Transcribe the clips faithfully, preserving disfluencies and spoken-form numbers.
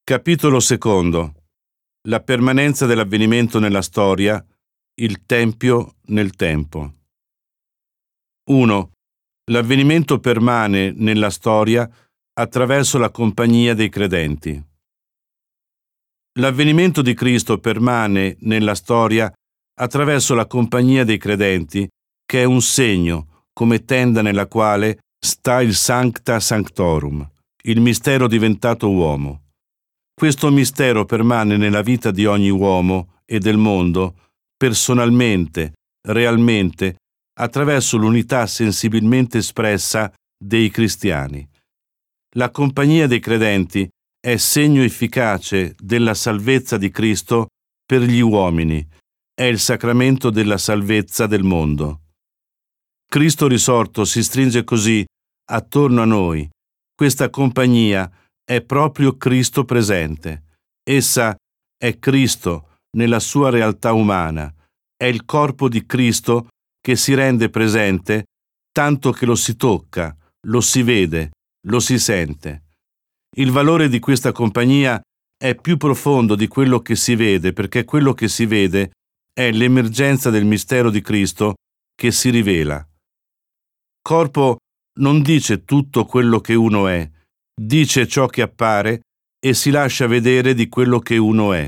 Capitolo secondo. La permanenza dell'avvenimento nella storia, il tempio nel tempo. uno. L'avvenimento permane nella storia attraverso la compagnia dei credenti. L'avvenimento di Cristo permane nella storia attraverso la compagnia dei credenti, che è un segno, come tenda nella quale sta il Sancta Sanctorum, il mistero diventato uomo. Questo mistero permane nella vita di ogni uomo e del mondo, personalmente, realmente, attraverso l'unità sensibilmente espressa dei cristiani. La compagnia dei credenti è segno efficace della salvezza di Cristo per gli uomini, è il sacramento della salvezza del mondo. Cristo risorto si stringe così attorno a noi. Questa compagnia è proprio Cristo presente. Essa è Cristo nella sua realtà umana, è il corpo di Cristo che si rende presente tanto che lo si tocca, lo si vede, lo si sente. Il valore di questa compagnia è più profondo di quello che si vede, perché quello che si vede è l'emergenza del mistero di Cristo che si rivela. Corpo non dice tutto quello che uno è, dice ciò che appare e si lascia vedere di quello che uno è.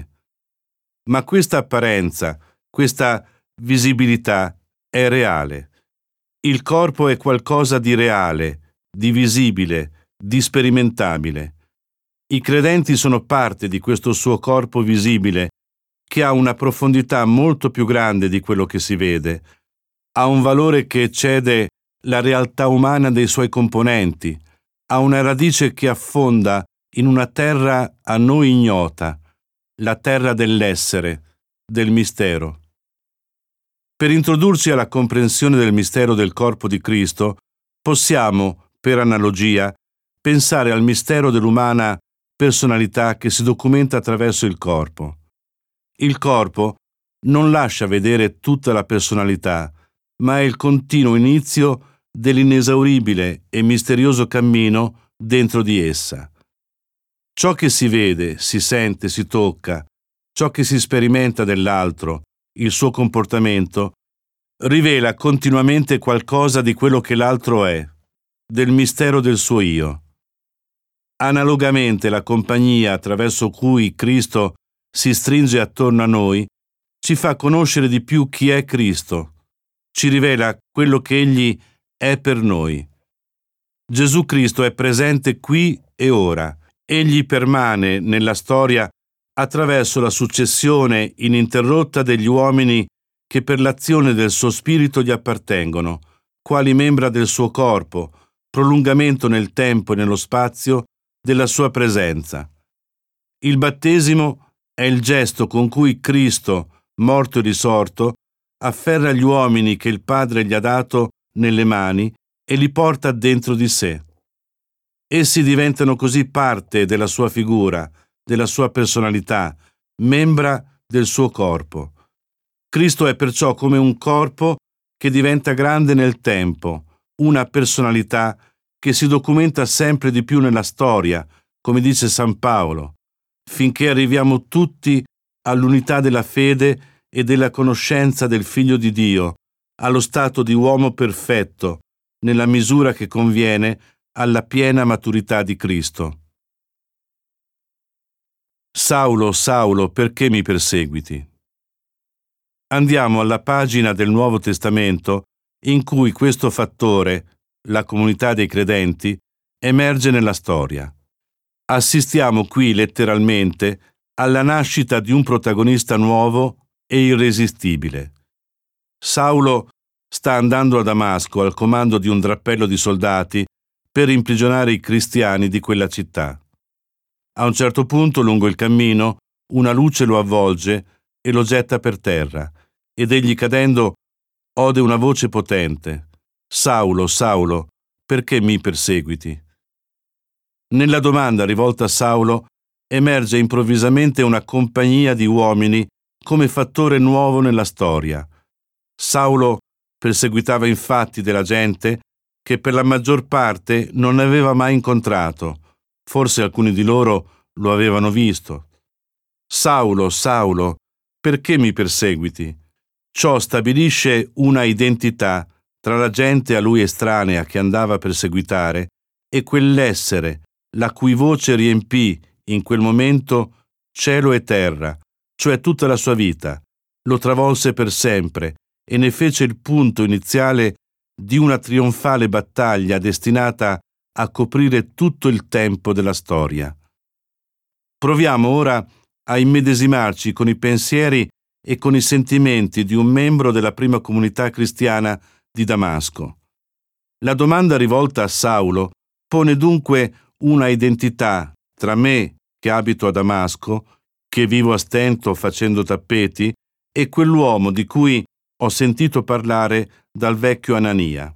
Ma questa apparenza, questa visibilità è reale. Il corpo è qualcosa di reale, di visibile, di sperimentabile. I credenti sono parte di questo suo corpo visibile, che ha una profondità molto più grande di quello che si vede, ha un valore che eccede la realtà umana dei suoi componenti, ha una radice che affonda in una terra a noi ignota, la terra dell'essere, del mistero. Per introdurci alla comprensione del mistero del corpo di Cristo, possiamo, per analogia, pensare al mistero dell'umana personalità che si documenta attraverso il corpo. Il corpo non lascia vedere tutta la personalità, ma è il continuo inizio dell'inesauribile e misterioso cammino dentro di essa. Ciò che si vede, si sente, si tocca, ciò che si sperimenta dell'altro, il suo comportamento, rivela continuamente qualcosa di quello che l'altro è, del mistero del suo io. Analogamente la compagnia attraverso cui Cristo si stringe attorno a noi ci fa conoscere di più chi è Cristo, ci rivela quello che Egli è per noi. Gesù Cristo è presente qui e ora. Egli permane nella storia attraverso la successione ininterrotta degli uomini che per l'azione del suo spirito gli appartengono, quali membra del suo corpo, prolungamento nel tempo e nello spazio della sua presenza. Il battesimo è il gesto con cui Cristo, morto e risorto, afferra gli uomini che il Padre gli ha dato nelle mani e li porta dentro di sé. Essi diventano così parte della sua figura, della sua personalità, membra del suo corpo. Cristo è perciò come un corpo che diventa grande nel tempo, una personalità che si documenta sempre di più nella storia, come dice San Paolo, finché arriviamo tutti all'unità della fede e della conoscenza del Figlio di Dio, allo stato di uomo perfetto, nella misura che conviene alla piena maturità di Cristo. Saulo, Saulo, perché mi perseguiti? Andiamo alla pagina del Nuovo Testamento in cui questo fattore, la comunità dei credenti, emerge nella storia. Assistiamo qui letteralmente alla nascita di un protagonista nuovo e irresistibile. Saulo sta andando a Damasco al comando di un drappello di soldati per imprigionare i cristiani di quella città. A un certo punto, lungo il cammino, una luce lo avvolge e lo getta per terra, ed egli cadendo ode una voce potente: «Saulo, Saulo, perché mi perseguiti?» Nella domanda rivolta a Saulo emerge improvvisamente una compagnia di uomini come fattore nuovo nella storia. Saulo perseguitava infatti della gente che per la maggior parte non aveva mai incontrato, forse alcuni di loro lo avevano visto. Saulo, Saulo, perché mi perseguiti? Ciò stabilisce una identità tra la gente a lui estranea che andava a perseguitare e quell'essere la cui voce riempì in quel momento cielo e terra, cioè tutta la sua vita, lo travolse per sempre e ne fece il punto iniziale di una trionfale battaglia destinata a coprire tutto il tempo della storia. Proviamo ora a immedesimarci con i pensieri e con i sentimenti di un membro della prima comunità cristiana di Damasco. La domanda rivolta a Saulo pone dunque una identità tra me, che abito a Damasco, che vivo a stento facendo tappeti, e quell'uomo di cui ho sentito parlare dal vecchio Anania.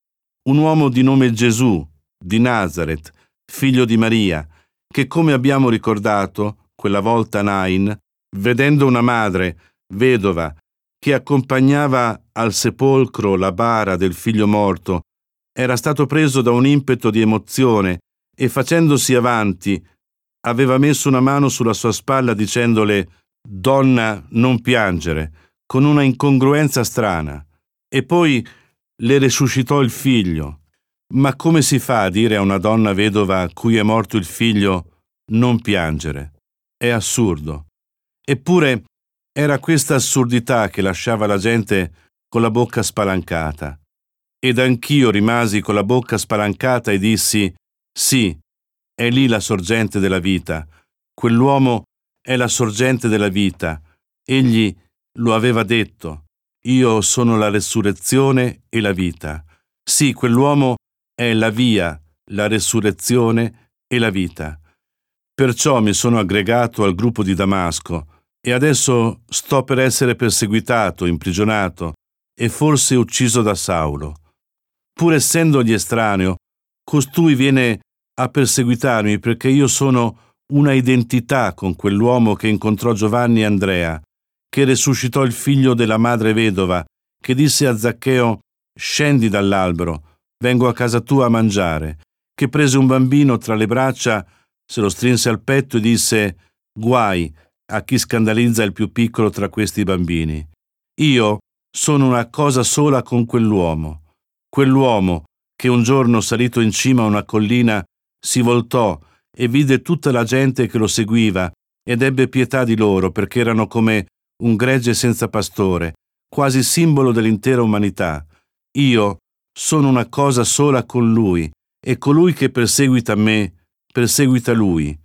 Un uomo di nome Gesù, di Nazaret, figlio di Maria, che, come abbiamo ricordato quella volta a Nain, vedendo una madre, vedova, che accompagnava al sepolcro la bara del figlio morto, era stato preso da un impeto di emozione e, facendosi avanti, aveva messo una mano sulla sua spalla dicendole: «Donna, non piangere», con una incongruenza strana, e poi le resuscitò il figlio. Ma come si fa a dire a una donna vedova a cui è morto il figlio non piangere? È assurdo. Eppure era questa assurdità che lasciava la gente con la bocca spalancata. Ed anch'io rimasi con la bocca spalancata e dissi: «Sì, è lì la sorgente della vita. Quell'uomo è la sorgente della vita. Egli lo aveva detto: io sono la resurrezione e la vita». Sì, quell'uomo è la via, la resurrezione e la vita. Perciò mi sono aggregato al gruppo di Damasco e adesso sto per essere perseguitato, imprigionato e forse ucciso da Saulo. Pur essendogli estraneo, costui viene a perseguitarmi perché io sono una identità con quell'uomo che incontrò Giovanni e Andrea, che resuscitò il figlio della madre vedova, che disse a Zaccheo: «Scendi dall'albero, vengo a casa tua a mangiare», che prese un bambino tra le braccia, se lo strinse al petto e disse: «Guai a chi scandalizza il più piccolo tra questi bambini». Io sono una cosa sola con quell'uomo. Quell'uomo che un giorno, salito in cima a una collina, si voltò e vide tutta la gente che lo seguiva ed ebbe pietà di loro perché erano come un gregge senza pastore, quasi simbolo dell'intera umanità. Io sono una cosa sola con lui e colui che perseguita me, perseguita lui.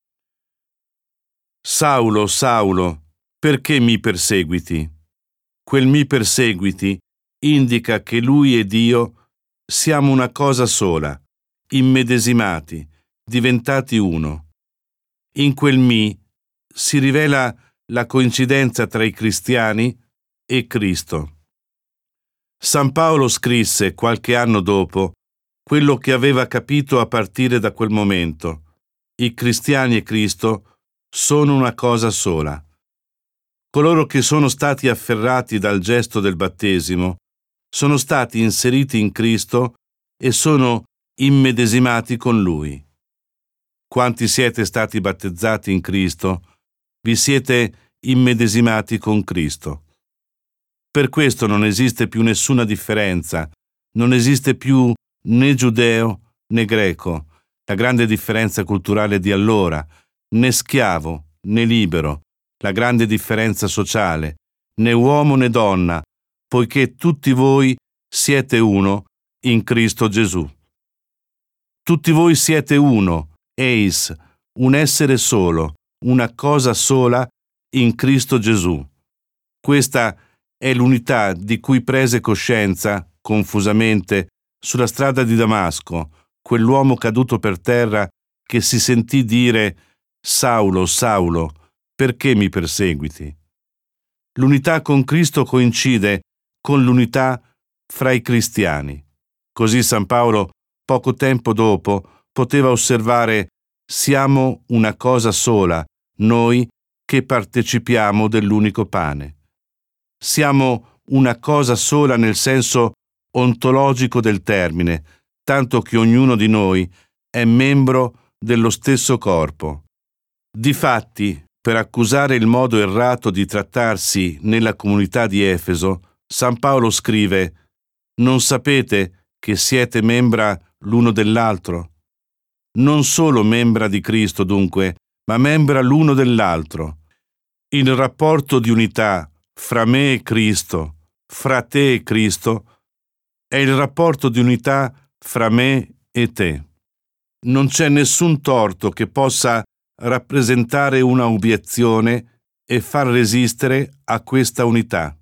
Saulo, Saulo, perché mi perseguiti? Quel mi perseguiti indica che lui ed io siamo una cosa sola, immedesimati, diventati uno. In quel mi si rivela la coincidenza tra i cristiani e Cristo. San Paolo scrisse qualche anno dopo quello che aveva capito a partire da quel momento: i cristiani e Cristo sono una cosa sola. Coloro che sono stati afferrati dal gesto del battesimo sono stati inseriti in Cristo e sono immedesimati con Lui. Quanti siete stati battezzati in Cristo, vi siete immedesimati con Cristo. Per questo non esiste più nessuna differenza, non esiste più né giudeo né greco, la grande differenza culturale di allora, né schiavo né libero, la grande differenza sociale, né uomo né donna, poiché tutti voi siete uno in Cristo Gesù. Tutti voi siete uno, eis, un essere solo, una cosa sola in Cristo Gesù. Questa è l'unità di cui prese coscienza, confusamente, sulla strada di Damasco, quell'uomo caduto per terra che si sentì dire: «Saulo, Saulo, perché mi perseguiti?» L'unità con Cristo coincide con l'unità fra i cristiani. Così San Paolo, poco tempo dopo, poteva osservare: «Siamo una cosa sola, noi che partecipiamo dell'unico pane». Siamo una cosa sola nel senso ontologico del termine, tanto che ognuno di noi è membro dello stesso corpo. Difatti, per accusare il modo errato di trattarsi nella comunità di Efeso, San Paolo scrive: «Non sapete che siete membra l'uno dell'altro? Non solo membra di Cristo, dunque, ma membra l'uno dell'altro. Il rapporto di unità fra me e Cristo, fra te e Cristo, è il rapporto di unità fra me e te. Non c'è nessun torto che possa rappresentare una obiezione e far resistere a questa unità.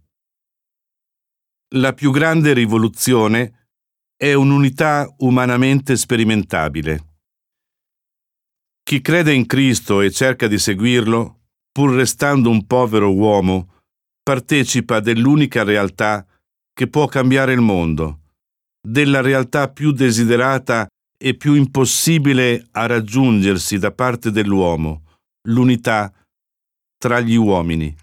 La più grande rivoluzione è un'unità umanamente sperimentabile. Chi crede in Cristo e cerca di seguirlo, pur restando un povero uomo, partecipa dell'unica realtà che può cambiare il mondo, della realtà più desiderata e più impossibile a raggiungersi da parte dell'uomo, l'unità tra gli uomini.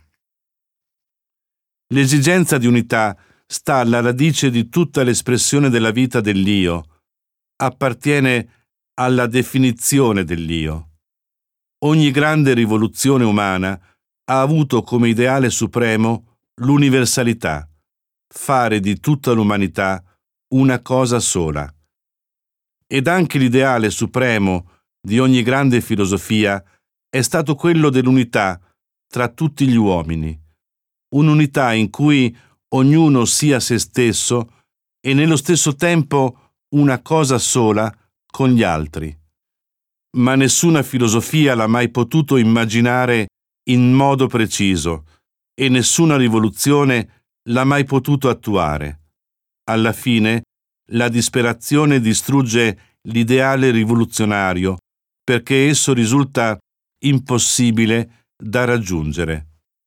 L'esigenza di unità sta alla radice di tutta l'espressione della vita dell'Io, appartiene alla definizione dell'Io. Ogni grande rivoluzione umana ha avuto come ideale supremo l'universalità, fare di tutta l'umanità una cosa sola. Ed anche l'ideale supremo di ogni grande filosofia è stato quello dell'unità tra tutti gli uomini, un'unità in cui ognuno sia se stesso e nello stesso tempo una cosa sola con gli altri. Ma nessuna filosofia l'ha mai potuto immaginare in modo preciso e nessuna rivoluzione l'ha mai potuto attuare. Alla fine, la disperazione distrugge l'ideale rivoluzionario perché esso risulta impossibile da raggiungere.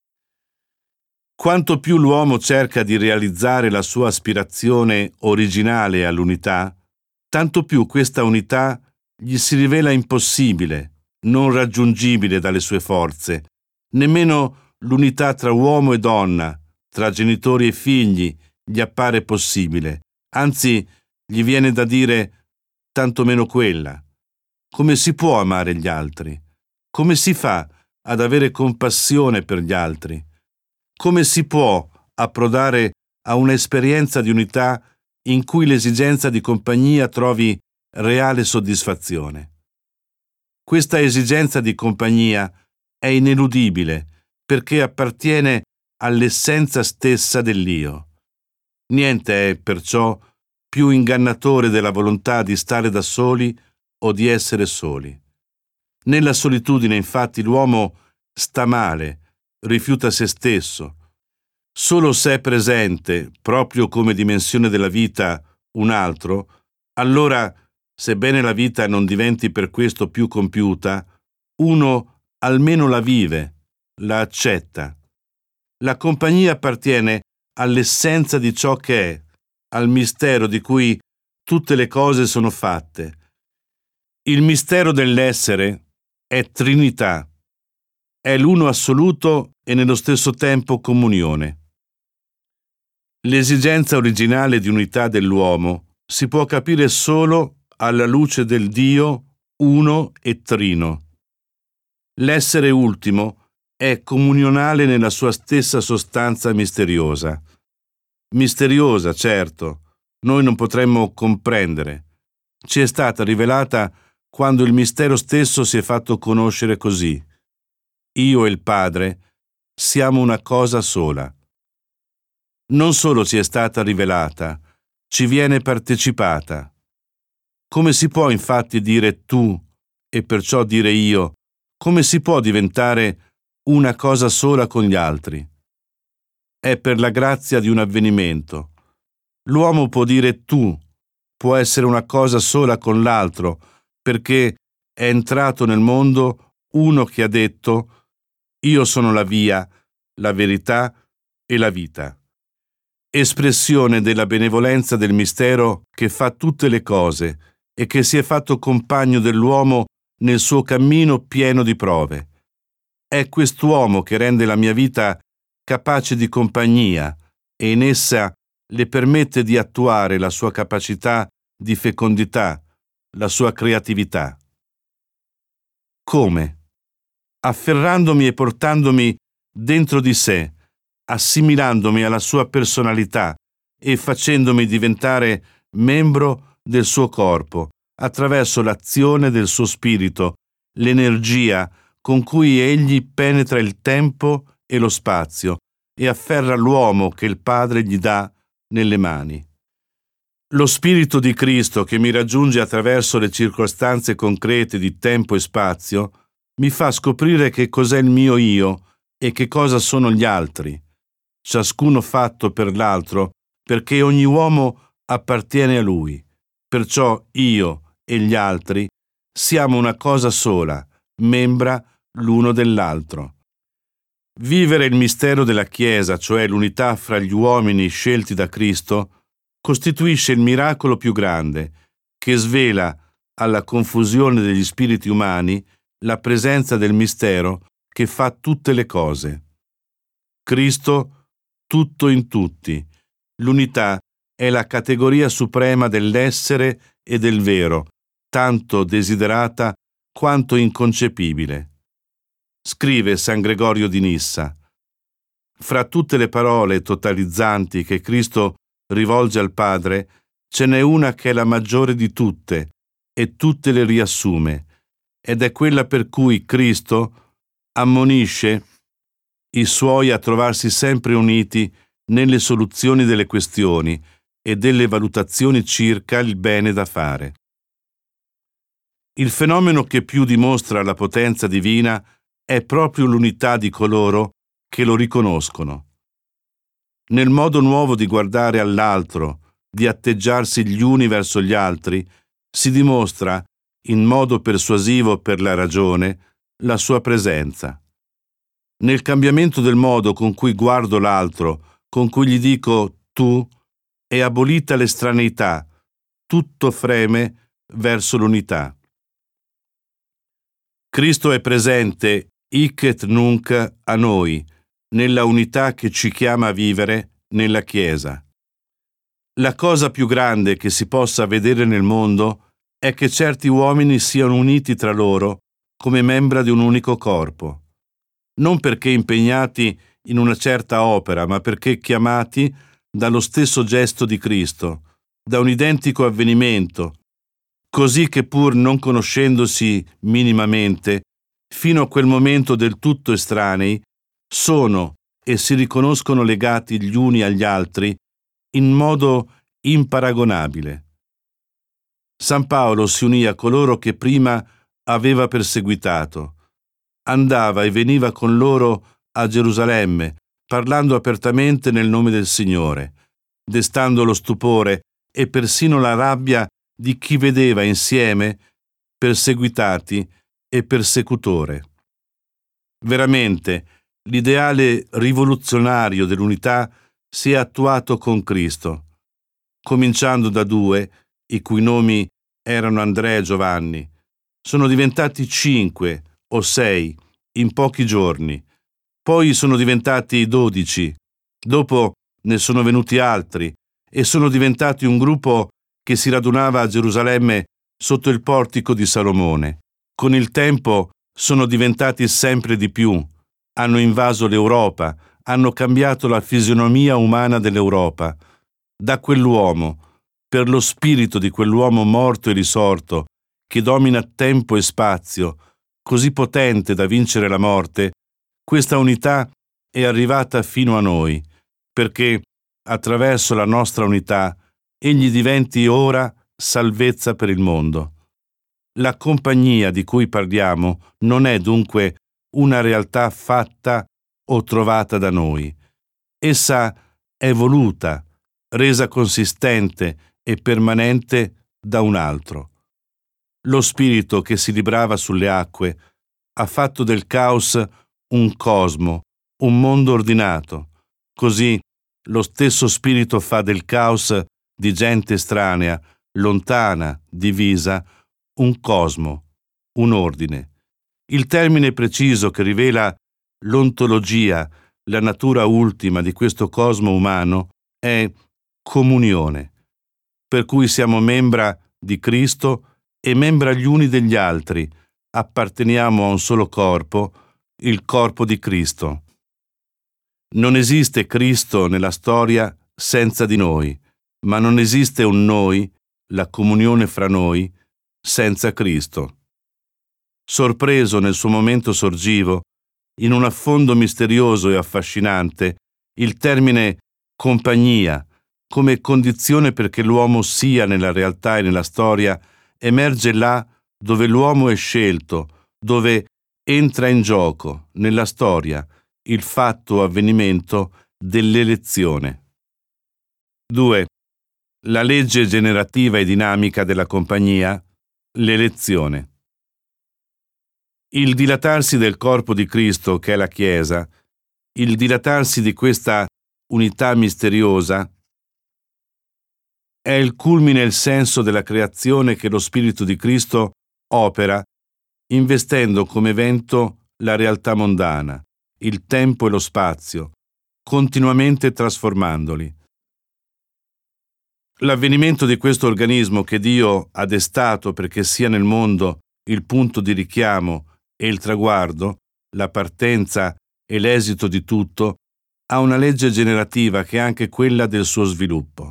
Quanto più l'uomo cerca di realizzare la sua aspirazione originale all'unità, tanto più questa unità gli si rivela impossibile, non raggiungibile dalle sue forze. Nemmeno l'unità tra uomo e donna, tra genitori e figli, gli appare possibile. Anzi, gli viene da dire tanto meno quella. Come si può amare gli altri? Come si fa ad avere compassione per gli altri? Come si può approdare a un'esperienza di unità in cui l'esigenza di compagnia trovi reale soddisfazione? Questa esigenza di compagnia è ineludibile perché appartiene all'essenza stessa dell'Io. Niente è perciò più ingannatore della volontà di stare da soli o di essere soli. Nella solitudine, infatti, l'uomo sta male, rifiuta se stesso. Solo se è presente, proprio come dimensione della vita, un altro, allora, sebbene la vita non diventi per questo più compiuta, uno almeno la vive, la accetta. La compagnia appartiene all'essenza di ciò che è, al mistero di cui tutte le cose sono fatte. Il mistero dell'essere è Trinità, è l'uno assoluto e nello stesso tempo comunione. L'esigenza originale di unità dell'uomo si può capire solo alla luce del Dio uno e trino. L'essere ultimo è comunionale nella sua stessa sostanza misteriosa. Misteriosa, certo, noi non potremmo comprendere. Ci è stata rivelata quando il mistero stesso si è fatto conoscere così. Io e il Padre siamo una cosa sola. Non solo ci è stata rivelata, ci viene partecipata. Come si può infatti dire tu e perciò dire io? Come si può diventare una cosa sola con gli altri? È per la grazia di un avvenimento. L'uomo può dire tu, può essere una cosa sola con l'altro, perché è entrato nel mondo uno che ha detto io sono la via, la verità e la vita. Espressione della benevolenza del mistero che fa tutte le cose e che si è fatto compagno dell'uomo nel suo cammino pieno di prove. È quest'uomo che rende la mia vita capace di compagnia e in essa le permette di attuare la sua capacità di fecondità, la sua creatività. Come? afferrandomi e portandomi dentro di sé, assimilandomi alla sua personalità e facendomi diventare membro del suo corpo, attraverso l'azione del suo spirito, l'energia con cui egli penetra il tempo e lo spazio e afferra l'uomo che il Padre gli dà nelle mani. Lo Spirito di Cristo che mi raggiunge attraverso le circostanze concrete di tempo e spazio mi fa scoprire che cos'è il mio io e che cosa sono gli altri, ciascuno fatto per l'altro, perché ogni uomo appartiene a lui. Perciò io e gli altri siamo una cosa sola, membra l'uno dell'altro. Vivere il mistero della Chiesa, cioè l'unità fra gli uomini scelti da Cristo, costituisce il miracolo più grande, che svela alla confusione degli spiriti umani la presenza del mistero che fa tutte le cose. Cristo, tutto in tutti. L'unità è la categoria suprema dell'essere e del vero, tanto desiderata quanto inconcepibile. Scrive San Gregorio di Nissa: fra tutte le parole totalizzanti che Cristo rivolge al Padre, ce n'è una che è la maggiore di tutte e tutte le riassume, ed è quella per cui Cristo ammonisce i suoi a trovarsi sempre uniti nelle soluzioni delle questioni e delle valutazioni circa il bene da fare. Il fenomeno che più dimostra la potenza divina è proprio l'unità di coloro che lo riconoscono. Nel modo nuovo di guardare all'altro, di atteggiarsi gli uni verso gli altri, si dimostra, in modo persuasivo per la ragione, la sua presenza. Nel cambiamento del modo con cui guardo l'altro, con cui gli dico tu, è abolita l'estraneità, tutto freme verso l'unità. Cristo è presente, hic et nunc, a noi, nella unità che ci chiama a vivere nella Chiesa. La cosa più grande che si possa vedere nel mondo è che certi uomini siano uniti tra loro come membra di un unico corpo, non perché impegnati in una certa opera, ma perché chiamati dallo stesso gesto di Cristo, da un identico avvenimento, così che pur non conoscendosi minimamente, fino a quel momento del tutto estranei, sono e si riconoscono legati gli uni agli altri in modo imparagonabile. San Paolo si unì a coloro che prima aveva perseguitato. Andava e veniva con loro a Gerusalemme, parlando apertamente nel nome del Signore, destando lo stupore e persino la rabbia di chi vedeva insieme perseguitati e persecutore. Veramente, l'ideale rivoluzionario dell'unità si è attuato con Cristo, cominciando da due, i cui nomi erano Andrea e Giovanni. Sono diventati cinque o sei in pochi giorni, poi sono diventati dodici, dopo ne sono venuti altri e sono diventati un gruppo che si radunava a Gerusalemme sotto il portico di Salomone. Con il tempo sono diventati sempre di più, hanno invaso l'Europa, hanno cambiato la fisionomia umana dell'Europa. Da quell'uomo, per lo spirito di quell'uomo morto e risorto, che domina tempo e spazio, così potente da vincere la morte, questa unità è arrivata fino a noi, perché, attraverso la nostra unità, egli diventi ora salvezza per il mondo. La compagnia di cui parliamo non è dunque una realtà fatta o trovata da noi. Essa è voluta, resa consistente e permanente da un altro. Lo spirito che si librava sulle acque ha fatto del caos un cosmo, un mondo ordinato. Così lo stesso spirito fa del caos di gente estranea, lontana, divisa, un cosmo, un ordine. Il termine preciso che rivela l'ontologia, la natura ultima di questo cosmo umano, è comunione, per cui siamo membra di Cristo e membra gli uni degli altri, apparteniamo a un solo corpo, il corpo di Cristo. Non esiste Cristo nella storia senza di noi, ma non esiste un noi, la comunione fra noi, senza Cristo. Sorpreso nel suo momento sorgivo, in un affondo misterioso e affascinante, il termine compagnia, come condizione perché l'uomo sia nella realtà e nella storia, emerge là dove l'uomo è scelto, dove entra in gioco, nella storia, il fatto o avvenimento dell'elezione. due. La legge generativa e dinamica della compagnia, l'elezione. Il dilatarsi del corpo di Cristo, che è la Chiesa, il dilatarsi di questa unità misteriosa, è il culmine e il senso della creazione che lo Spirito di Cristo opera, investendo come evento la realtà mondana, il tempo e lo spazio, continuamente trasformandoli. L'avvenimento di questo organismo che Dio ha destato perché sia nel mondo il punto di richiamo e il traguardo, la partenza e l'esito di tutto, ha una legge generativa che è anche quella del suo sviluppo.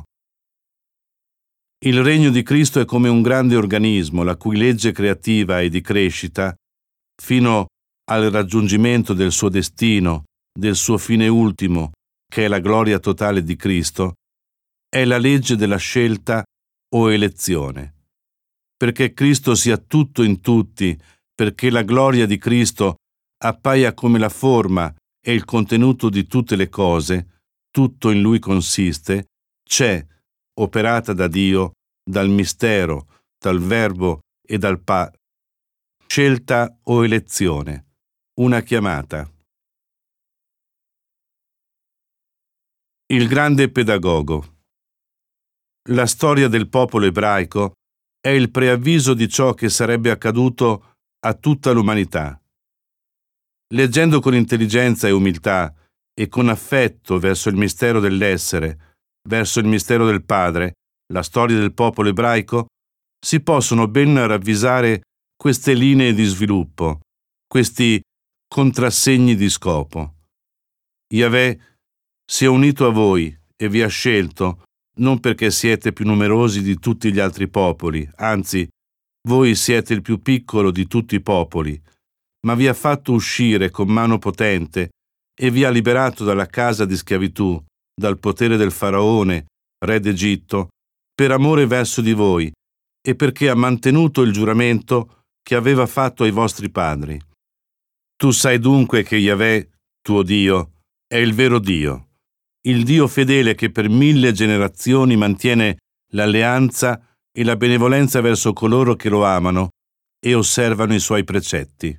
Il regno di Cristo è come un grande organismo la cui legge creativa e di crescita, fino al raggiungimento del suo destino, del suo fine ultimo, che è la gloria totale di Cristo, è la legge della scelta o elezione. Perché Cristo sia tutto in tutti, perché la gloria di Cristo appaia come la forma e il contenuto di tutte le cose, tutto in Lui consiste, c'è, operata da Dio, dal mistero, dal Verbo e dal Pa. Scelta o elezione, una chiamata. Il grande pedagogo. La storia del popolo ebraico è il preavviso di ciò che sarebbe accaduto a tutta l'umanità. Leggendo con intelligenza e umiltà e con affetto verso il mistero dell'essere, verso il mistero del Padre, la storia del popolo ebraico, si possono ben ravvisare queste linee di sviluppo, questi contrassegni di scopo. Yahweh si è unito a voi e vi ha scelto non perché siete più numerosi di tutti gli altri popoli, anzi, voi siete il più piccolo di tutti i popoli, ma vi ha fatto uscire con mano potente e vi ha liberato dalla casa di schiavitù, dal potere del faraone, re d'Egitto, per amore verso di voi e perché ha mantenuto il giuramento che aveva fatto ai vostri padri. Tu sai dunque che Yahweh, tuo Dio, è il vero Dio, il Dio fedele che per mille generazioni mantiene l'alleanza e la benevolenza verso coloro che lo amano e osservano i suoi precetti.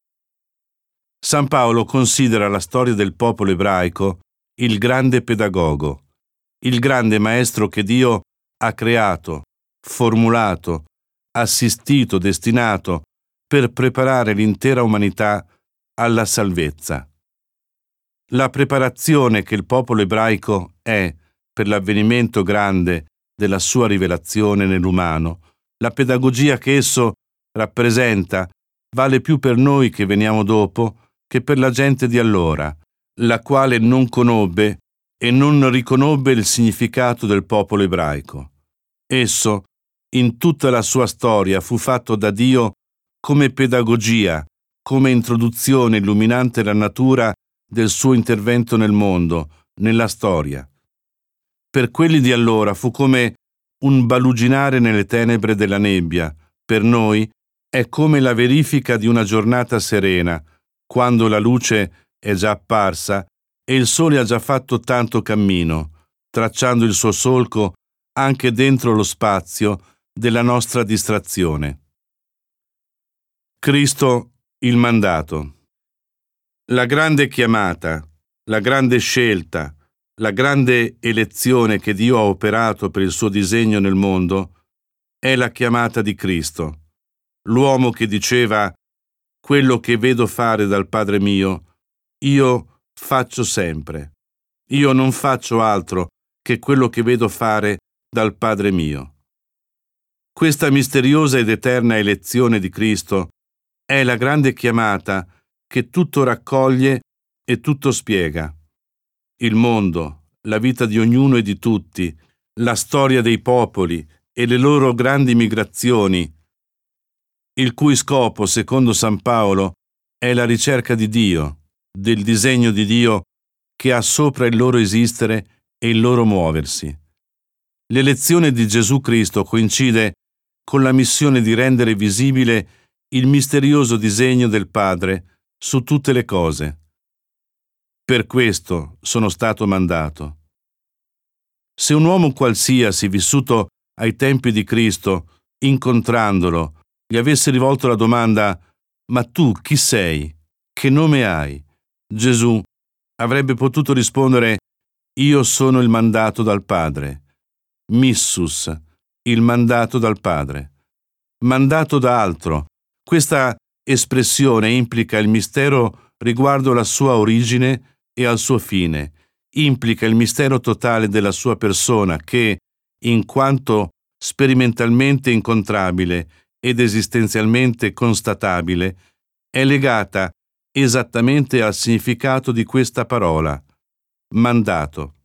San Paolo considera la storia del popolo ebraico il grande pedagogo, il grande maestro che Dio ha creato, formulato, assistito, destinato per preparare l'intera umanità alla salvezza. La preparazione che il popolo ebraico è per l'avvenimento grande della sua rivelazione nell'umano, la pedagogia che esso rappresenta, vale più per noi che veniamo dopo che per la gente di allora, la quale non conobbe e non riconobbe il significato del popolo ebraico. Esso, in tutta la sua storia, fu fatto da Dio come pedagogia, come introduzione illuminante la natura del suo intervento nel mondo, nella storia. Per quelli di allora fu come un baluginare nelle tenebre della nebbia, per noi è come la verifica di una giornata serena, quando la luce è già apparsa e il sole ha già fatto tanto cammino, tracciando il suo solco anche dentro lo spazio della nostra distrazione. Cristo, il mandato. La grande chiamata, la grande scelta, la grande elezione che Dio ha operato per il suo disegno nel mondo è la chiamata di Cristo, l'uomo che diceva: quello che vedo fare dal Padre mio, io faccio sempre. Io non faccio altro che quello che vedo fare dal Padre mio. Questa misteriosa ed eterna elezione di Cristo è la grande chiamata che tutto raccoglie e tutto spiega. Il mondo, la vita di ognuno e di tutti, la storia dei popoli e le loro grandi migrazioni, il cui scopo, secondo San Paolo, è la ricerca di Dio, del disegno di Dio che ha sopra il loro esistere e il loro muoversi. L'elezione di Gesù Cristo coincide con la missione di rendere visibile il misterioso disegno del Padre su tutte le cose. Per questo sono stato mandato. Se un uomo qualsiasi vissuto ai tempi di Cristo, incontrandolo, gli avesse rivolto la domanda: «Ma tu chi sei? Che nome hai?» Gesù avrebbe potuto rispondere: «Io sono il mandato dal Padre». Missus, il mandato dal Padre. Mandato da altro. Questa espressione implica il mistero riguardo alla sua origine e al suo fine. Implica il mistero totale della sua persona che, in quanto sperimentalmente incontrabile ed esistenzialmente constatabile, è legata esattamente al significato di questa parola, mandato.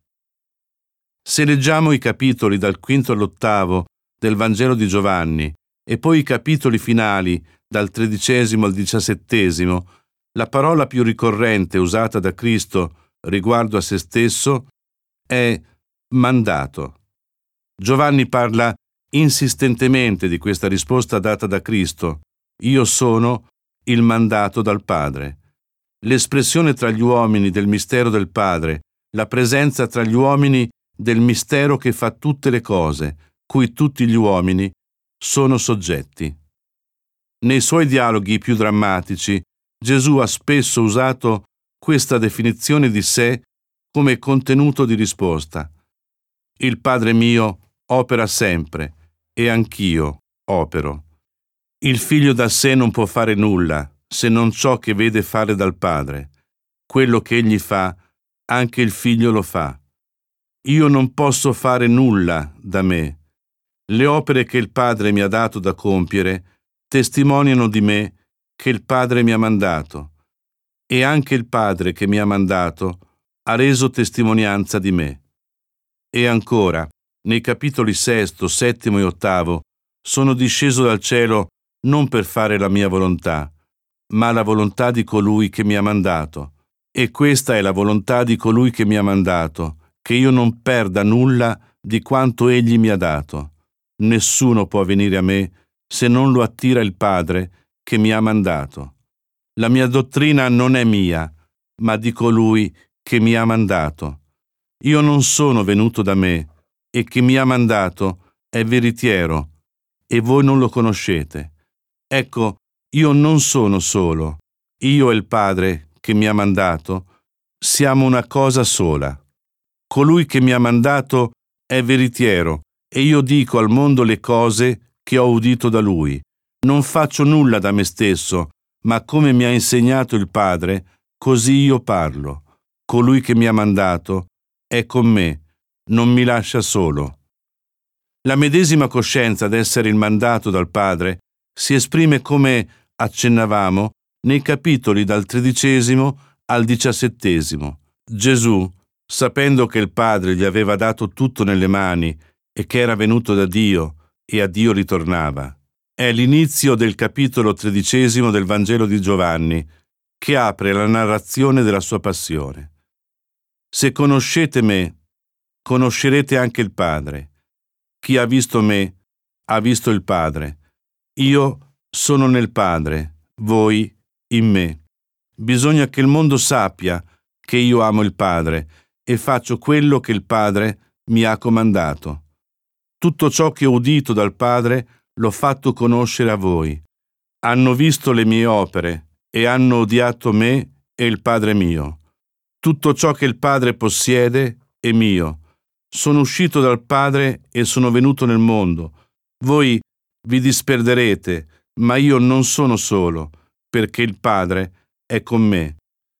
Se leggiamo i capitoli dal quinto all'ottavo del Vangelo di Giovanni e poi i capitoli finali dal tredicesimo al diciassettesimo, la parola più ricorrente usata da Cristo riguardo a se stesso è mandato. Giovanni parla insistentemente di questa risposta data da Cristo: «Io sono il mandato dal Padre». L'espressione tra gli uomini del mistero del Padre, la presenza tra gli uomini del mistero che fa tutte le cose, cui tutti gli uomini sono soggetti. Nei suoi dialoghi più drammatici, Gesù ha spesso usato questa definizione di sé come contenuto di risposta. Il Padre mio opera sempre e anch'io opero. Il Figlio da sé non può fare nulla se non ciò che vede fare dal Padre. Quello che egli fa, anche il Figlio lo fa. Io non posso fare nulla da me. Le opere che il Padre mi ha dato da compiere testimoniano di me che il Padre mi ha mandato, e anche il Padre che mi ha mandato ha reso testimonianza di me. E ancora, nei capitoli sesto, settimo e ottavo, sono disceso dal cielo non per fare la mia volontà, ma la volontà di colui che mi ha mandato. E questa è la volontà di colui che mi ha mandato, che io non perda nulla di quanto egli mi ha dato. Nessuno può venire a me se non lo attira il Padre che mi ha mandato. La mia dottrina non è mia, ma di colui che mi ha mandato. Io non sono venuto da me, e chi mi ha mandato è veritiero, e voi non lo conoscete. Ecco, io non sono solo. Io e il Padre che mi ha mandato siamo una cosa sola. Colui che mi ha mandato è veritiero, e io dico al mondo le cose che ho udito da lui. Non faccio nulla da me stesso, ma come mi ha insegnato il Padre, così io parlo. Colui che mi ha mandato è con me, non mi lascia solo. La medesima coscienza d'essere il mandato dal Padre si esprime, come accennavamo, nei capitoli dal tredicesimo al diciassettesimo. Gesù, sapendo che il Padre gli aveva dato tutto nelle mani e che era venuto da Dio e a Dio ritornava. È l'inizio del capitolo tredicesimo del Vangelo di Giovanni, che apre la narrazione della sua passione. Se conoscete me, conoscerete anche il Padre. Chi ha visto me, ha visto il Padre. Io sono nel Padre, voi in me. Bisogna che il mondo sappia che io amo il Padre e faccio quello che il Padre mi ha comandato. Tutto ciò che ho udito dal Padre l'ho fatto conoscere a voi. Hanno visto le mie opere e hanno odiato me e il Padre mio. Tutto ciò che il Padre possiede è mio. Sono uscito dal Padre e sono venuto nel mondo. Voi vi disperderete, ma io non sono solo, perché il Padre è con me.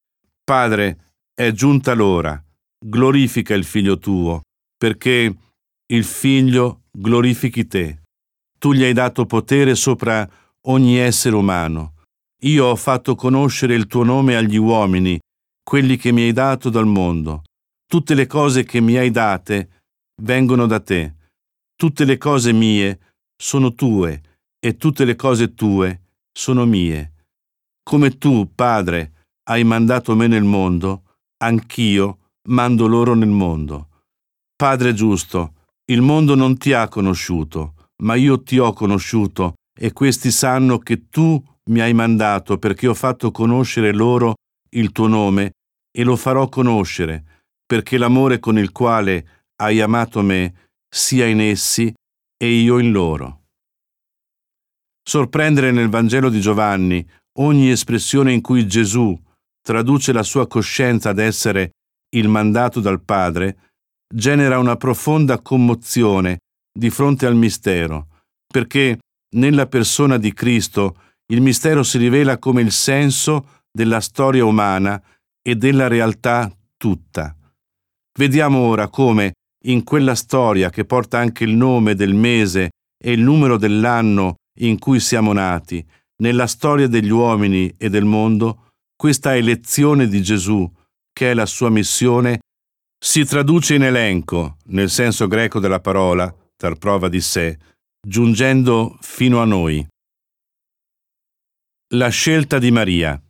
Padre, è giunta l'ora. Glorifica il Figlio tuo, perché il Figlio glorifichi te. Tu gli hai dato potere sopra ogni essere umano. Io ho fatto conoscere il tuo nome agli uomini, quelli che mi hai dato dal mondo. Tutte le cose che mi hai date vengono da te. Tutte le cose mie sono tue e tutte le cose tue sono mie. Come tu, Padre, hai mandato me nel mondo, anch'io mando loro nel mondo. Padre giusto, il mondo non ti ha conosciuto, ma io ti ho conosciuto e questi sanno che tu mi hai mandato perché ho fatto conoscere loro il tuo nome e lo farò conoscere, perché l'amore con il quale hai amato me sia in essi e io in loro. Sorprendere nel Vangelo di Giovanni ogni espressione in cui Gesù traduce la sua coscienza ad essere il mandato dal Padre genera una profonda commozione di fronte al mistero, perché nella persona di Cristo il mistero si rivela come il senso della storia umana e della realtà tutta. Vediamo ora come, in quella storia che porta anche il nome del mese e il numero dell'anno in cui siamo nati, nella storia degli uomini e del mondo, questa elezione di Gesù, che è la sua missione, si traduce in elenco, nel senso greco della parola, dar prova di sé, giungendo fino a noi. La scelta di Maria.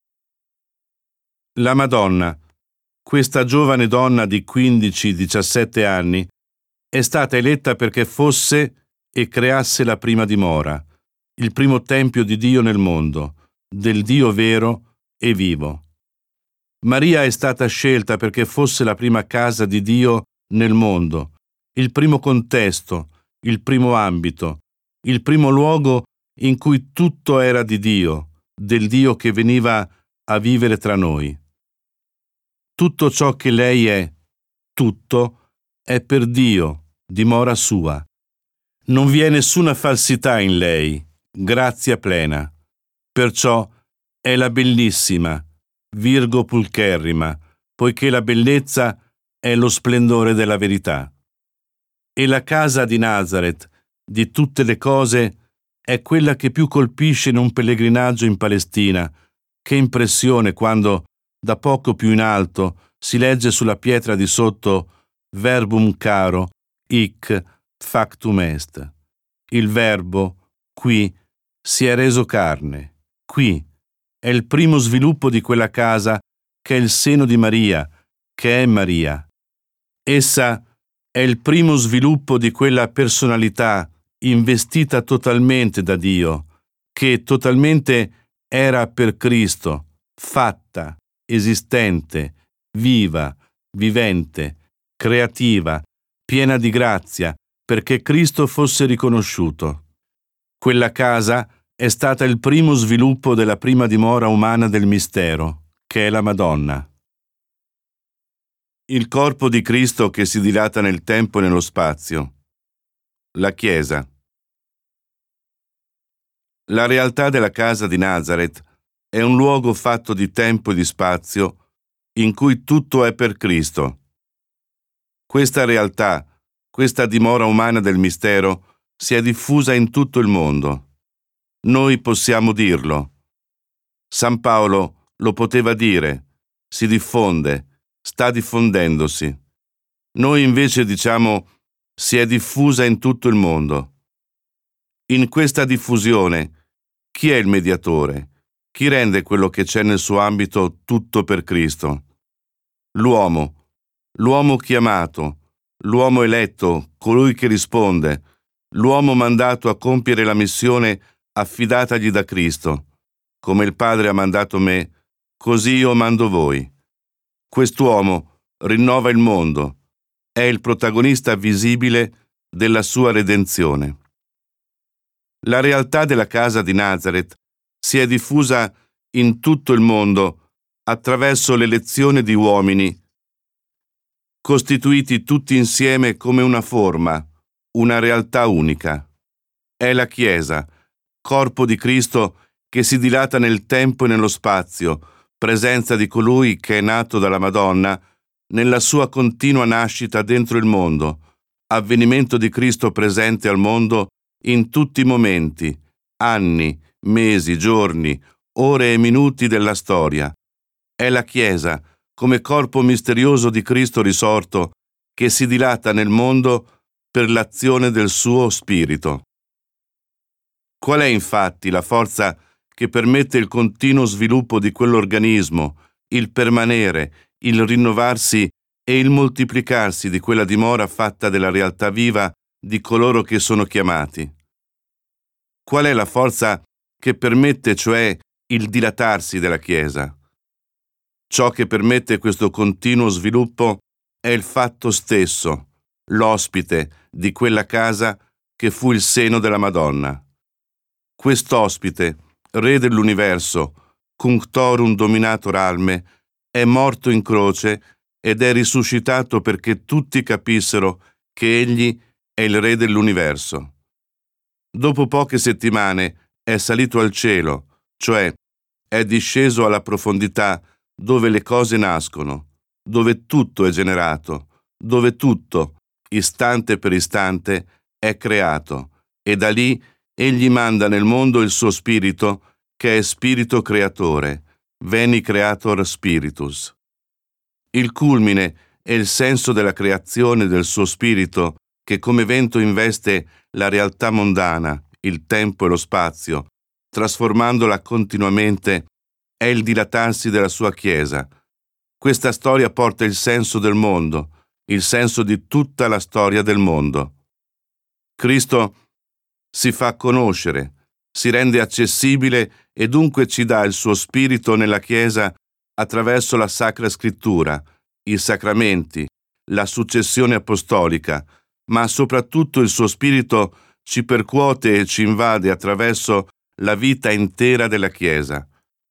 La Madonna, questa giovane donna di quindici diciassette anni, è stata eletta perché fosse e creasse la prima dimora, il primo tempio di Dio nel mondo, del Dio vero e vivo. Maria è stata scelta perché fosse la prima casa di Dio nel mondo, il primo contesto, il primo ambito, il primo luogo in cui tutto era di Dio, del Dio che veniva a vivere tra noi. Tutto ciò che lei è, tutto, è per Dio, dimora sua. Non vi è nessuna falsità in lei, grazia plena. Perciò è la bellissima, Virgo pulcherrima, poiché la bellezza è lo splendore della verità. E la casa di Nazaret, di tutte le cose, è quella che più colpisce in un pellegrinaggio in Palestina. Che impressione quando, da poco più in alto, si legge sulla pietra di sotto verbum caro, hic factum est. Il verbo, qui, si è reso carne. Qui è il primo sviluppo di quella casa che è il seno di Maria, che è Maria. Essa è il primo sviluppo di quella personalità investita totalmente da Dio, che totalmente era per Cristo, fatta, esistente, viva, vivente, creativa, piena di grazia, perché Cristo fosse riconosciuto. Quella casa è stata il primo sviluppo della prima dimora umana del mistero, che è la Madonna. Il corpo di Cristo che si dilata nel tempo e nello spazio. La Chiesa. La realtà della casa di Nazaret è un luogo fatto di tempo e di spazio in cui tutto è per Cristo. Questa realtà, questa dimora umana del mistero, si è diffusa in tutto il mondo. Noi possiamo dirlo. San Paolo lo poteva dire, si diffonde, sta diffondendosi. Noi invece diciamo si è diffusa in tutto il mondo. In questa diffusione, chi è il mediatore? Chi rende quello che c'è nel suo ambito tutto per Cristo? L'uomo, l'uomo chiamato, l'uomo eletto, colui che risponde, l'uomo mandato a compiere la missione affidatagli da Cristo. Come il Padre ha mandato me, così io mando voi. Quest'uomo rinnova il mondo, è il protagonista visibile della sua redenzione. La realtà della casa di Nazaret si è diffusa in tutto il mondo attraverso l'elezione di uomini, costituiti tutti insieme come una forma, una realtà unica. È la Chiesa, corpo di Cristo che si dilata nel tempo e nello spazio, presenza di colui che è nato dalla Madonna, nella sua continua nascita dentro il mondo, avvenimento di Cristo presente al mondo in tutti i momenti, anni, mesi, giorni, ore e minuti della storia. È la Chiesa, come corpo misterioso di Cristo risorto, che si dilata nel mondo per l'azione del suo Spirito. Qual è infatti la forza che permette il continuo sviluppo di quell'organismo, il permanere, il rinnovarsi e il moltiplicarsi di quella dimora fatta della realtà viva di coloro che sono chiamati? Qual è la forza che permette, cioè, il dilatarsi della Chiesa? Ciò che permette questo continuo sviluppo è il fatto stesso, l'ospite di quella casa che fu il seno della Madonna. Quest'ospite, Re dell'universo, Cunctorum Dominator Alme, è morto in croce ed è risuscitato perché tutti capissero che egli è il Re dell'universo. Dopo poche settimane è salito al cielo, cioè è disceso alla profondità dove le cose nascono, dove tutto è generato, dove tutto, istante per istante, è creato, e da lì egli manda nel mondo il suo spirito, che è spirito creatore, Veni Creator Spiritus. Il culmine e il senso della creazione del suo spirito, che come vento investe la realtà mondana, il tempo e lo spazio, trasformandola continuamente, è il dilatarsi della sua Chiesa. Questa storia porta il senso del mondo, il senso di tutta la storia del mondo. Cristo si fa conoscere, si rende accessibile e dunque ci dà il suo spirito nella Chiesa attraverso la Sacra Scrittura, i sacramenti, la successione apostolica, ma soprattutto il suo spirito ci percuote e ci invade attraverso la vita intera della Chiesa.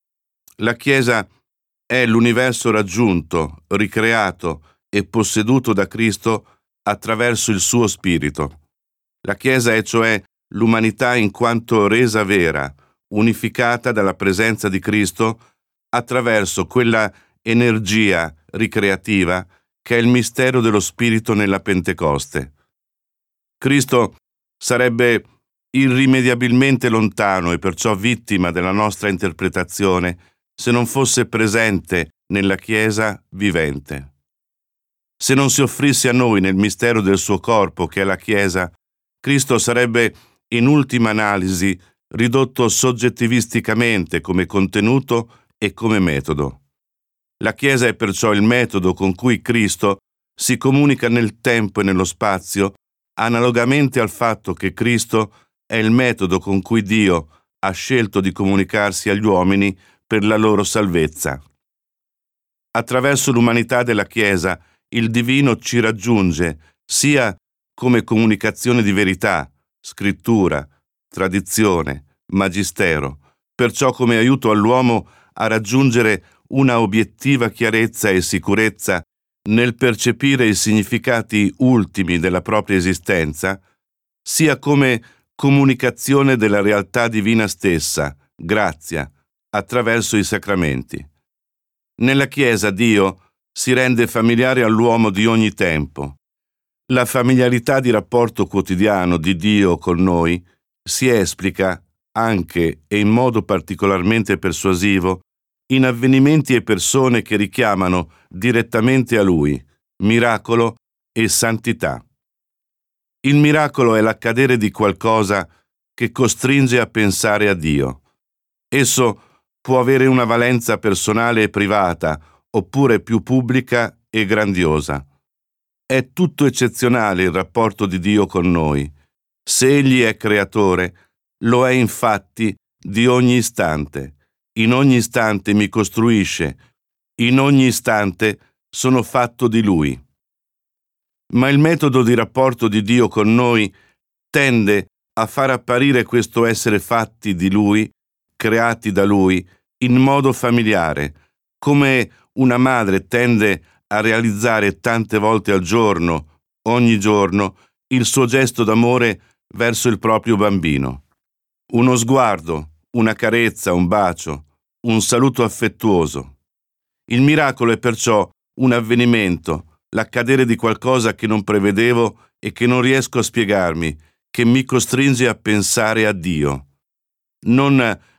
La Chiesa è l'universo raggiunto, ricreato e posseduto da Cristo attraverso il suo spirito. La Chiesa è cioè l'umanità in quanto resa vera, unificata dalla presenza di Cristo attraverso quella energia ricreativa che è il mistero dello Spirito nella Pentecoste. Cristo sarebbe irrimediabilmente lontano e perciò vittima della nostra interpretazione se non fosse presente nella Chiesa vivente. Se non si offrisse a noi nel mistero del suo corpo, che è la Chiesa, Cristo sarebbe in ultima analisi ridotto soggettivisticamente come contenuto e come metodo. La Chiesa è perciò il metodo con cui Cristo si comunica nel tempo e nello spazio, analogamente al fatto che Cristo è il metodo con cui Dio ha scelto di comunicarsi agli uomini per la loro salvezza. Attraverso l'umanità della Chiesa, il divino ci raggiunge sia come comunicazione di verità, scrittura, tradizione, magistero, perciò come aiuto all'uomo a raggiungere una obiettiva chiarezza e sicurezza nel percepire i significati ultimi della propria esistenza, sia come comunicazione della realtà divina stessa, grazia, attraverso i sacramenti. Nella Chiesa Dio si rende familiare all'uomo di ogni tempo. La familiarità di rapporto quotidiano di Dio con noi si esplica anche e in modo particolarmente persuasivo in avvenimenti e persone che richiamano direttamente a Lui, miracolo e santità. Il miracolo è l'accadere di qualcosa che costringe a pensare a Dio. Esso può avere una valenza personale e privata, oppure più pubblica e grandiosa. È tutto eccezionale il rapporto di Dio con noi. Se Egli è creatore, lo è infatti di ogni istante. In ogni istante mi costruisce, in ogni istante sono fatto di Lui. Ma il metodo di rapporto di Dio con noi tende a far apparire questo essere fatti di Lui, creati da Lui, in modo familiare, come una madre tende a realizzare tante volte al giorno, ogni giorno, il suo gesto d'amore verso il proprio bambino. Uno sguardo, una carezza, un bacio, un saluto affettuoso. Il miracolo è perciò un avvenimento, l'accadere di qualcosa che non prevedevo e che non riesco a spiegarmi, che mi costringe a pensare a Dio. Non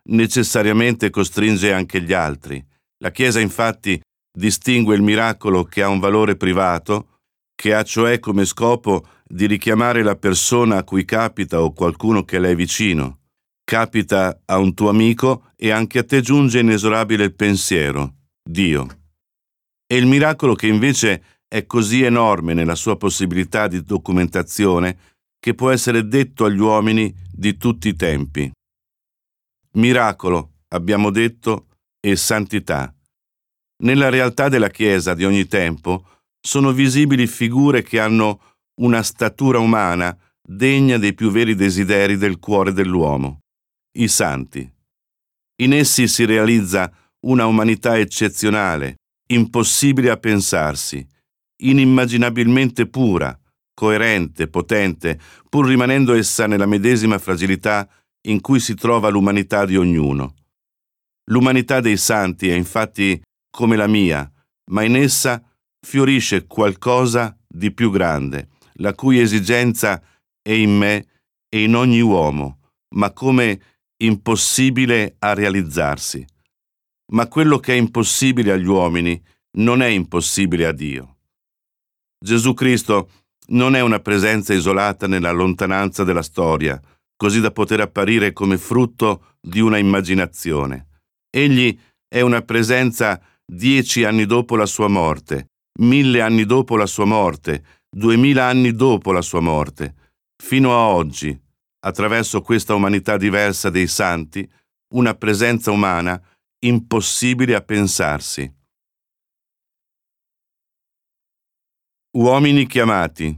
necessariamente costringe anche gli altri. La Chiesa, infatti, distingue il miracolo che ha un valore privato, che ha cioè come scopo di richiamare la persona a cui capita o qualcuno che le è vicino. Capita a un tuo amico e anche a te giunge inesorabile il pensiero, Dio. E il miracolo che invece è così enorme nella sua possibilità di documentazione che può essere detto agli uomini di tutti i tempi. Miracolo, abbiamo detto, e santità. Nella realtà della Chiesa di ogni tempo sono visibili figure che hanno una statura umana degna dei più veri desideri del cuore dell'uomo, i santi. In essi si realizza una umanità eccezionale, impossibile a pensarsi, inimmaginabilmente pura, coerente, potente, pur rimanendo essa nella medesima fragilità in cui si trova l'umanità di ognuno. L'umanità dei santi è infatti come la mia, ma in essa fiorisce qualcosa di più grande, la cui esigenza è in me e in ogni uomo, ma come impossibile a realizzarsi. Ma quello che è impossibile agli uomini non è impossibile a Dio. Gesù Cristo non è una presenza isolata nella lontananza della storia, così da poter apparire come frutto di una immaginazione. Egli è una presenza dieci anni dopo la sua morte, mille anni dopo la sua morte, duemila anni dopo la sua morte, fino a oggi, attraverso questa umanità diversa dei santi, una presenza umana impossibile a pensarsi. Uomini chiamati.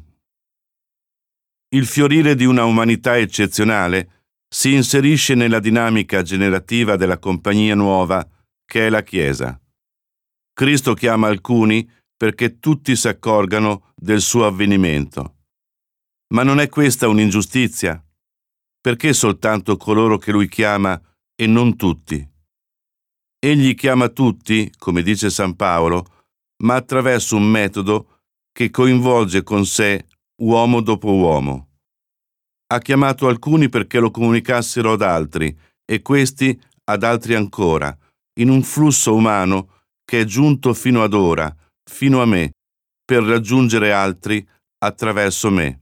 Il fiorire di una umanità eccezionale si inserisce nella dinamica generativa della compagnia nuova che è la Chiesa. Cristo chiama alcuni perché tutti si accorgano del suo avvenimento. Ma non è questa un'ingiustizia? Perché soltanto coloro che Lui chiama e non tutti? Egli chiama tutti, come dice San Paolo, ma attraverso un metodo che coinvolge con sé uomo dopo uomo. Ha chiamato alcuni perché lo comunicassero ad altri e questi ad altri ancora, in un flusso umano che è giunto fino ad ora, fino a me, per raggiungere altri attraverso me.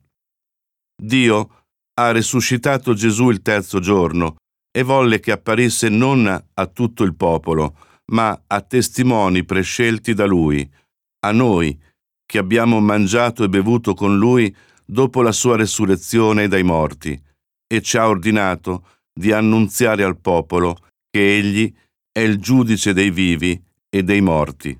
Dio ha risuscitato Gesù il terzo giorno e volle che apparisse non a tutto il popolo, ma a testimoni prescelti da Lui, a noi, che abbiamo mangiato e bevuto con Lui dopo la sua resurrezione dai morti, e ci ha ordinato di annunziare al popolo che Egli è il giudice dei vivi e dei morti.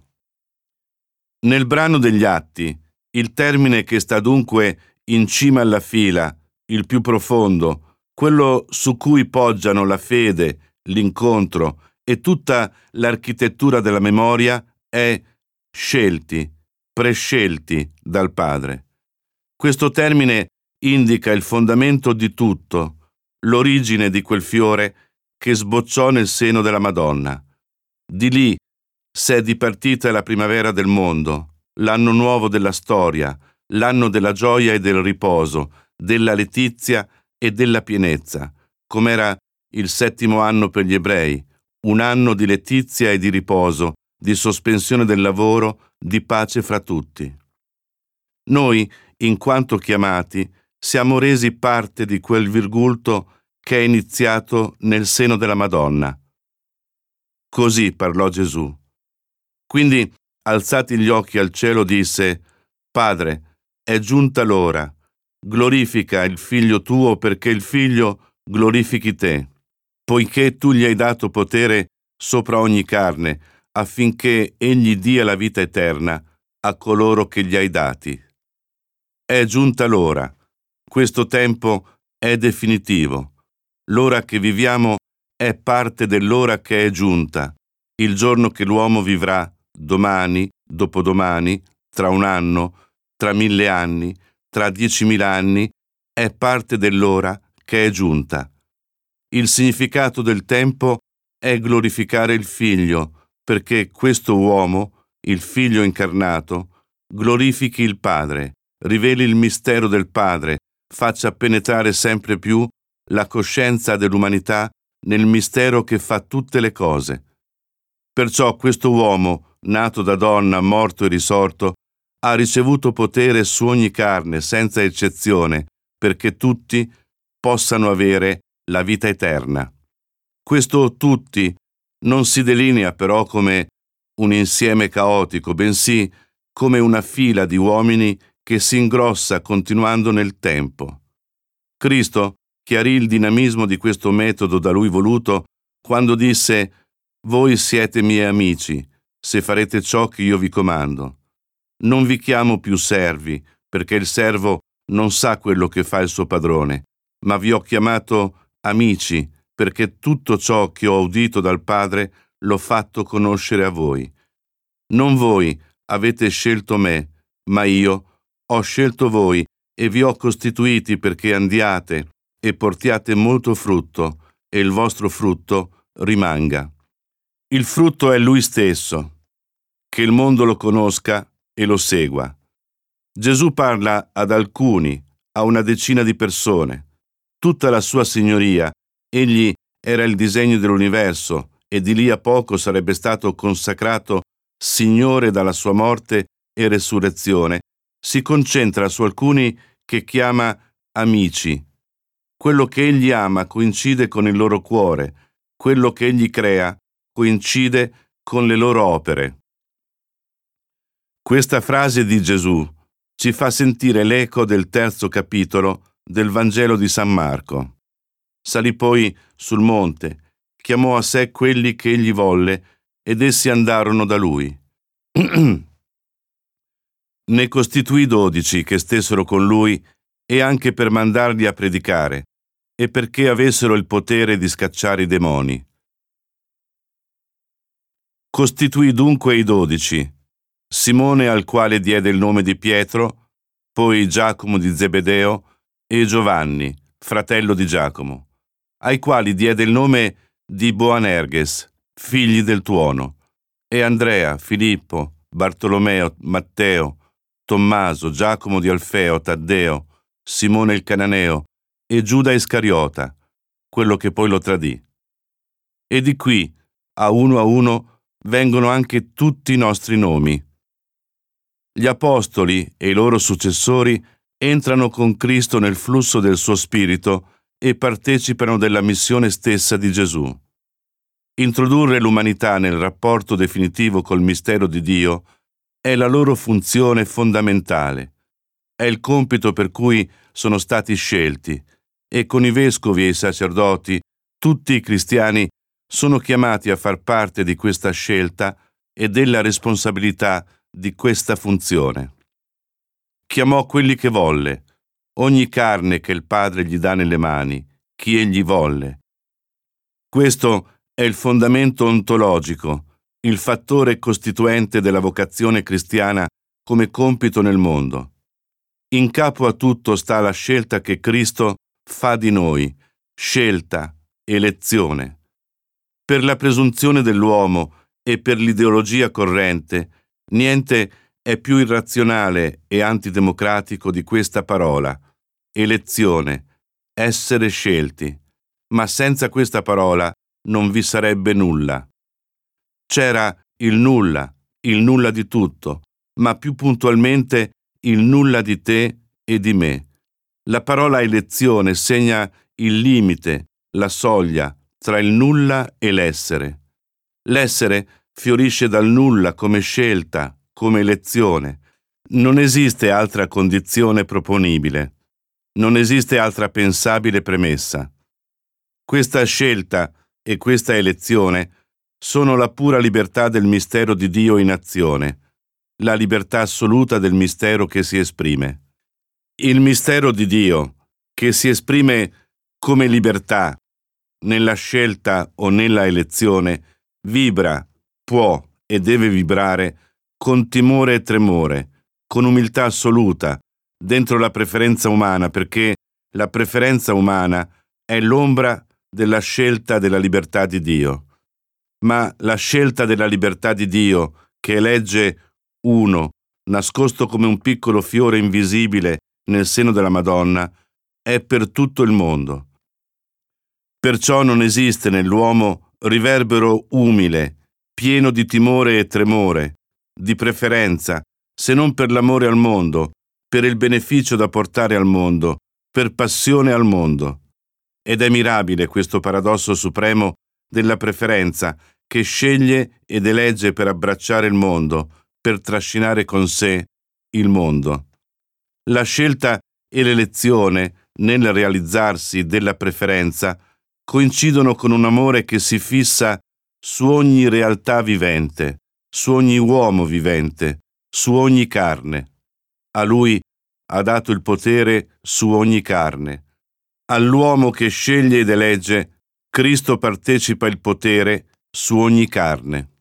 Nel brano degli Atti, il termine che sta dunque in cima alla fila, il più profondo, quello su cui poggiano la fede, l'incontro e tutta l'architettura della memoria, è scelti, prescelti dal Padre. Questo termine indica il fondamento di tutto, l'origine di quel fiore che sbocciò nel seno della Madonna. Di lì s'è dipartita la primavera del mondo, l'anno nuovo della storia, l'anno della gioia e del riposo, della letizia e della pienezza, com'era il settimo anno per gli ebrei, un anno di letizia e di riposo, di sospensione del lavoro, di pace fra tutti. Noi, in quanto chiamati, siamo resi parte di quel virgulto che è iniziato nel seno della Madonna. Così parlò Gesù. Quindi, alzati gli occhi al cielo, disse: Padre, è giunta l'ora, glorifica il Figlio tuo perché il Figlio glorifichi te, poiché tu gli hai dato potere sopra ogni carne, affinché egli dia la vita eterna a coloro che gli hai dati. È giunta l'ora, questo tempo è definitivo, l'ora che viviamo è parte dell'ora che è giunta, il giorno che l'uomo vivrà domani, dopodomani, tra un anno, tra mille anni, tra diecimila anni, è parte dell'ora che è giunta. Il significato del tempo è glorificare il Figlio, perché questo uomo, il Figlio incarnato, glorifichi il Padre, riveli il mistero del Padre, faccia penetrare sempre più la coscienza dell'umanità nel mistero che fa tutte le cose. Perciò questo uomo, nato da donna, morto e risorto, ha ricevuto potere su ogni carne, senza eccezione, perché tutti possano avere la vita eterna. Questo tutti non si delinea però come un insieme caotico, bensì come una fila di uomini che si ingrossa continuando nel tempo. Cristo chiarì il dinamismo di questo metodo da lui voluto quando disse: «Voi siete miei amici, se farete ciò che io vi comando. Non vi chiamo più servi, perché il servo non sa quello che fa il suo padrone, ma vi ho chiamato amici, perché tutto ciò che ho udito dal Padre l'ho fatto conoscere a voi. Non voi avete scelto me, ma io ho scelto voi e vi ho costituiti perché andiate e portiate molto frutto, e il vostro frutto rimanga. Il frutto è Lui stesso, che il mondo lo conosca e lo segua». Gesù parla ad alcuni, a una decina di persone. Tutta la sua signoria, egli era il disegno dell'universo e di lì a poco sarebbe stato consacrato Signore dalla sua morte e resurrezione, si concentra su alcuni che chiama amici. Quello che egli ama coincide con il loro cuore, quello che egli crea coincide con le loro opere. Questa frase di Gesù ci fa sentire l'eco del terzo capitolo del Vangelo di San Marco. Salì poi sul monte, chiamò a sé quelli che egli volle, ed essi andarono da lui. Ne costituì dodici che stessero con lui, e anche per mandarli a predicare, e perché avessero il potere di scacciare i demoni. Costituì dunque i dodici: Simone, al quale diede il nome di Pietro, poi Giacomo di Zebedeo e Giovanni, fratello di Giacomo, ai quali diede il nome di Boanerges, figli del tuono, e Andrea, Filippo, Bartolomeo, Matteo, Tommaso, Giacomo di Alfeo, Taddeo, Simone il Cananeo e Giuda Iscariota, quello che poi lo tradì. E di qui, a uno a uno, vengono anche tutti i nostri nomi. Gli apostoli e i loro successori entrano con Cristo nel flusso del suo spirito e partecipano della missione stessa di Gesù. Introdurre l'umanità nel rapporto definitivo col mistero di Dio è la loro funzione fondamentale. È il compito per cui sono stati scelti, e con i vescovi e i sacerdoti tutti i cristiani sono chiamati a far parte di questa scelta e della responsabilità di questa funzione. Chiamò quelli che volle, ogni carne che il Padre gli dà nelle mani, chi egli volle. Questo è il fondamento ontologico, il fattore costituente della vocazione cristiana come compito nel mondo. In capo a tutto sta la scelta che Cristo fa di noi, scelta, elezione. Per la presunzione dell'uomo e per l'ideologia corrente, niente è più irrazionale e antidemocratico di questa parola: elezione, essere scelti. Ma senza questa parola non vi sarebbe nulla. C'era il nulla, il nulla di tutto, ma più puntualmente il nulla di te e di me. La parola elezione segna il limite, la soglia tra il nulla e l'essere. L'essere fiorisce dal nulla come scelta, come elezione. Non esiste altra condizione proponibile. Non esiste altra pensabile premessa. Questa scelta e questa elezione sono la pura libertà del mistero di Dio in azione, la libertà assoluta del mistero che si esprime. Il mistero di Dio, che si esprime come libertà, nella scelta o nella elezione, vibra, può e deve vibrare con timore e tremore, con umiltà assoluta, dentro la preferenza umana, perché la preferenza umana è l'ombra della scelta della libertà di Dio. Ma la scelta della libertà di Dio, che elegge uno, nascosto come un piccolo fiore invisibile nel seno della Madonna, è per tutto il mondo. Perciò non esiste nell'uomo riverbero umile, pieno di timore e tremore, di preferenza, se non per l'amore al mondo, per il beneficio da portare al mondo, per passione al mondo. Ed è mirabile questo paradosso supremo della preferenza che sceglie ed elegge per abbracciare il mondo, per trascinare con sé il mondo. La scelta e l'elezione nel realizzarsi della preferenza coincidono con un amore che si fissa su ogni realtà vivente, su ogni uomo vivente, su ogni carne. A lui ha dato il potere su ogni carne. All'uomo che sceglie ed elegge, Cristo partecipa il potere su ogni carne.